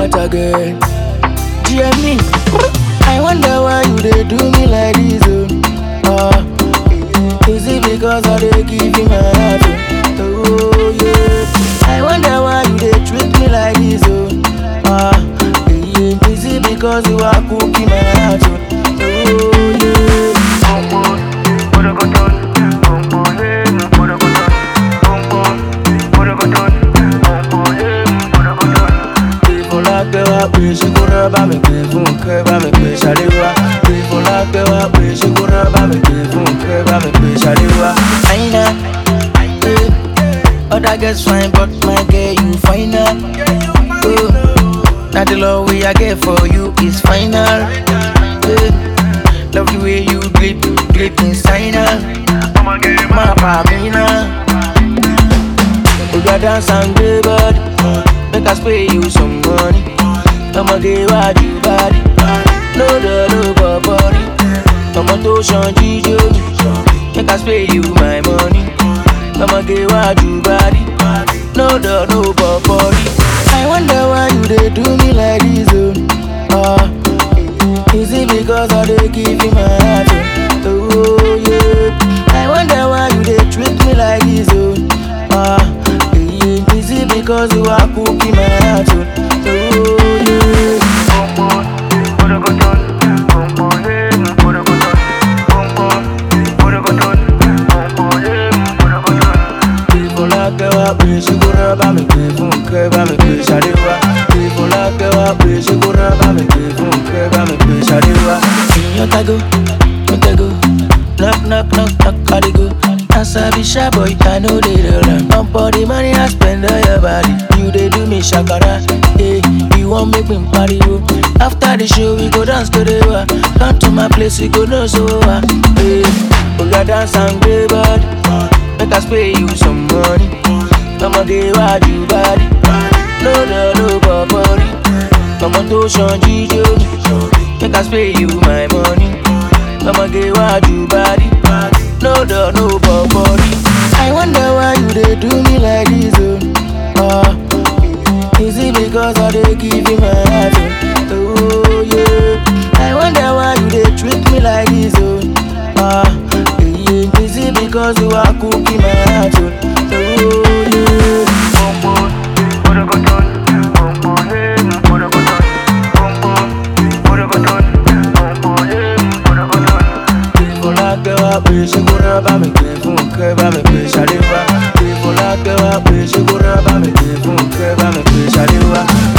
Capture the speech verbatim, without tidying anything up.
heart again. G M me, I wonder why you they do me like this, oh. Uh, is it because I they give you my heart, oh? Oh yeah. I wonder why you they treat me like this, oh. Uh, yeah. Is it because you are cooking my heart, oh? Oh yeah. Pé ṣe kó rẹ́ bá mi pè fún kẹ́ bá mi pè ṣàléwá. Pé Fọlákẹ́ wá pé ṣe kó rẹ́ bá mi pè fún kẹ́ bá mi pè ṣàléwá. Àyìnà, other girls fine but my girl you finer. Oh, now the love way I get for you is final. Yeah. Love the way you grip, grip inside her. My Pamina, we got dance and play body. Make us pay you some money. I'ma get what you body. No, no, no, body. I'ma do some G J. Make us pay you my money. I'ma get what you body. No, no, no, body. I wonder why you they do me like this, oh. Uh, is it because I they give you my heart, oh? Oh yeah. I wonder why you they treat me like this, oh. Uh, yeah. Is it because you are cooking my heart, oh? Oh yeah. Pé ṣe kó rẹ́ bá mi pè fún kẹ́ bá mi pè ṣàléwá. Pé Fọlákẹ́ wá pé ṣe kó rẹ́ bá mi pè fún kẹ́ bá mi pè ṣàléwá. Èèyàn tago, mo tago, knock knock knock knock I dey go. As I be shy boy, I know they dey run. Pump all the money I spend on your body. You dey do me shakara, hey. You wan make me pariwo. After the show we go dance to the wa. Come to my place we go know so wa. Hey, we go dance and play body. Make us pay you some money. I'ma get what you body. No, no, no, body. I'ma do some G J. Make us pay you my money. I'ma get what you body. No, no, no, body. I wonder why you they do me like this, oh. Uh, is it because I they give you my heart, oh? Oh yeah. I wonder why you they treat me like this, oh. Uh, yeah. Is it because you are cooking my heart, oh? Oh yeah. Pé ṣe kó rẹ́ bá mi pè fún kẹ́ bá mi pè ṣàléwá. Pé Fọlákẹ́ wá pé ṣe kó rẹ́ bá mi pè fún kẹ́ bá mi pè ṣàléwá.